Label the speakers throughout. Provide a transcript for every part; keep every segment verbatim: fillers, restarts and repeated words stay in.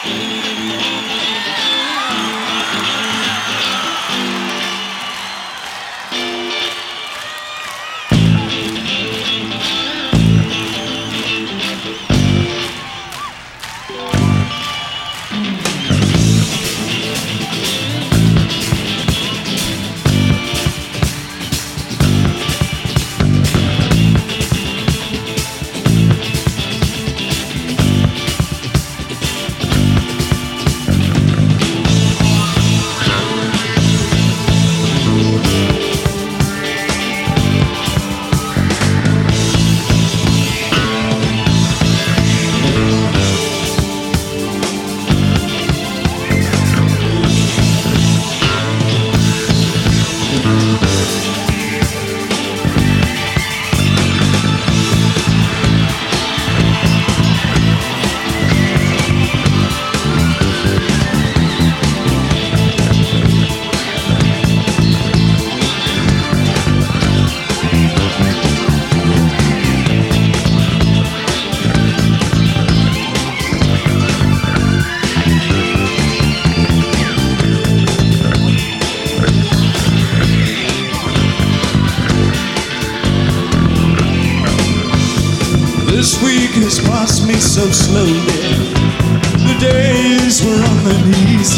Speaker 1: This week has passed me so slowly. The days were on the knees.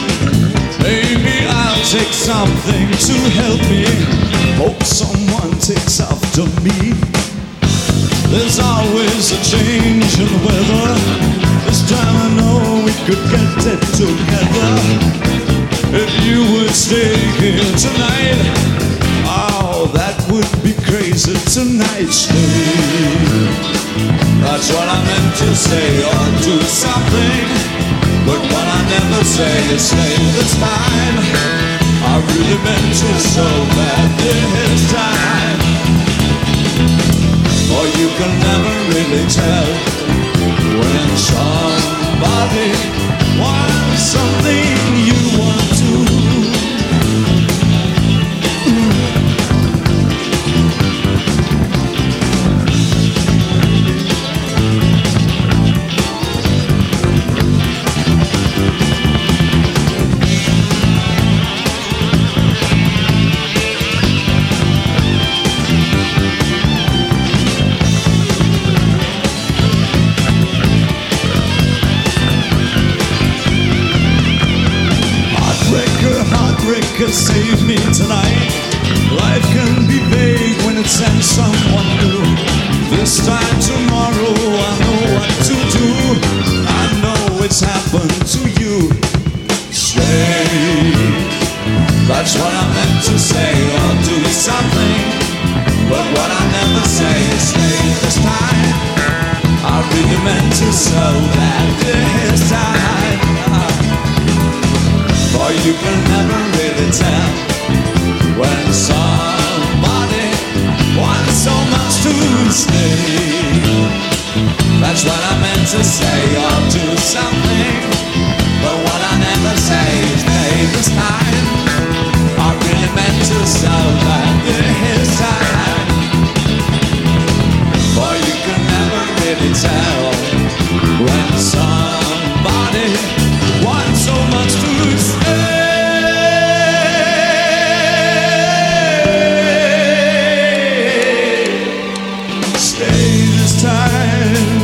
Speaker 1: Maybe I'll take something to help me. Hope someone takes after me. There's always a change in the weather. This time I know we could get it together. If you would stay here tonight, oh, that would be crazy tonight. Stay. That's what I meant to say, or do something. But what I never say is stay this time. I really meant to so bad this time. For you can never really tell when somebody wants something you want to. Save me tonight. Life can be vague when it sends someone new. This time tomorrow I know what to do. I know it's happened to you. Stay. That's what I meant to say, or do something. But what I never say is stay this time. I really meant to so that this time. For you can never really tell when somebody wants so much to stay. That's what I meant to say, or do something. But what I never say is stay this time. I really meant to so that this time. For you can never really tell when somebody wants so much to stay. Stay this time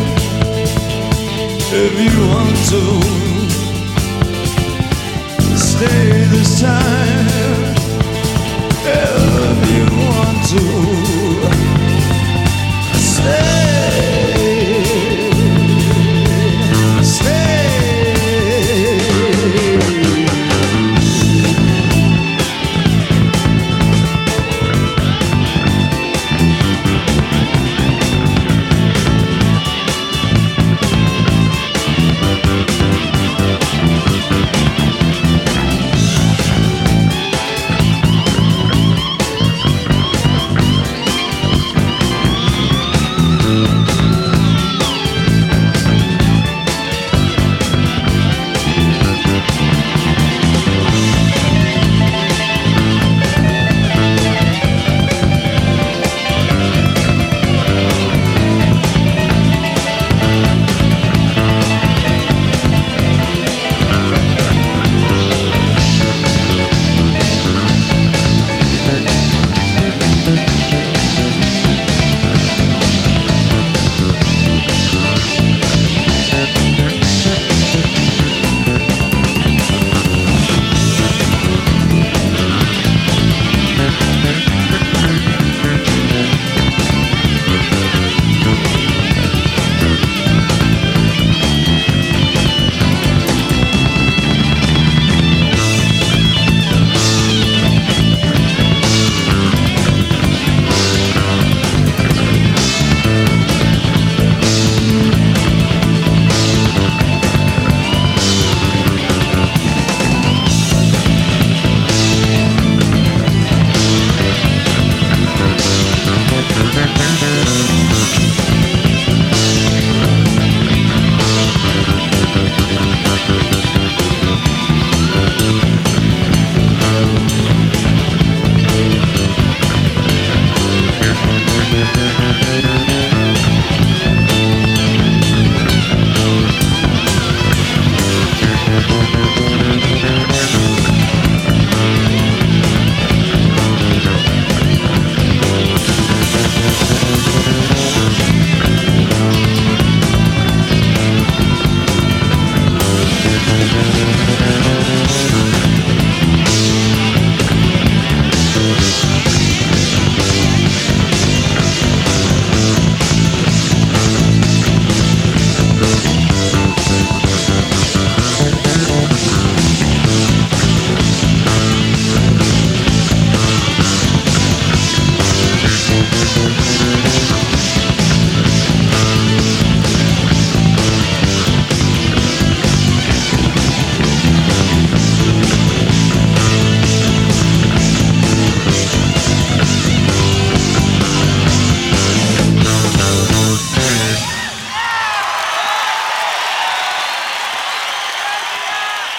Speaker 1: if you want to. Stay this time.